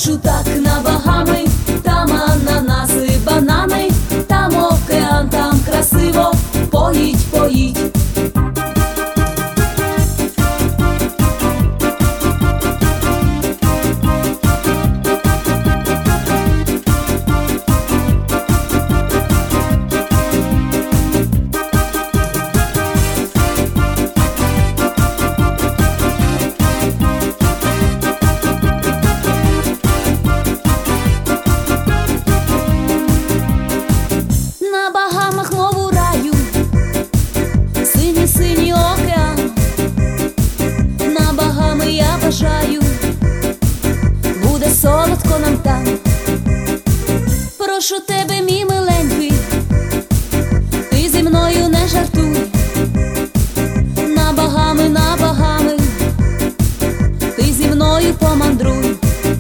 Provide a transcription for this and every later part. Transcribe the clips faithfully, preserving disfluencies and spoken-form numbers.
хочу так на Багами, там ананаси, банани, там океан, там красиво, поїдь, поїдь. На Багамах, мов у раю, синій-синій океан. На Багами я бажаю, буде солодко нам там. Прошу тебе, мій миленький, ти зі мною не жартуй. На Багами, на Багами, ти зі мною помандруй.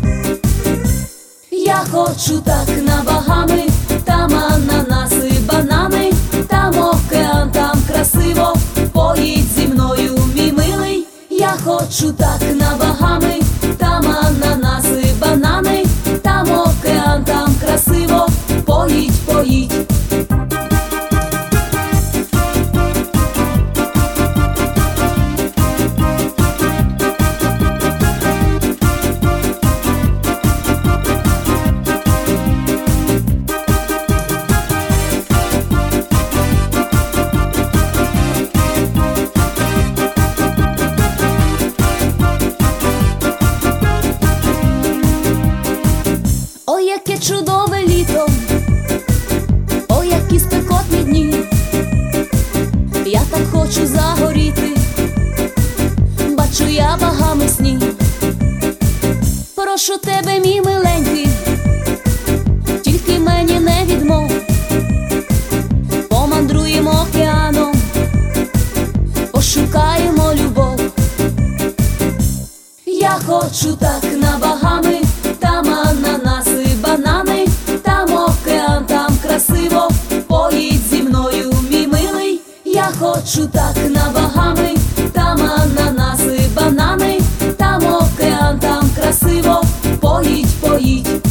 Я хочу так на Багами, там ананаси, банани, там океан, там красиво, поїдь зі мною, мій милий. Я хочу так на Багами, там ананаси, банани, там океан, там красиво, поїдь, поїдь. Ой, яке чудове літо, ой, які спекотні дні. Я так хочу загоріти, бачу я Багами сні. Прошу тебе, мій миленький, тільки мені не відмов. Помандруємо океаном, пошукаємо любов. Я хочу так на Багами, там ананаси, банани, там океан, там красиво, поїдь зі мною, мій милий. Я хочу так на Багами, там ананаси, банани, там океан, там красиво, поїдь, поїдь.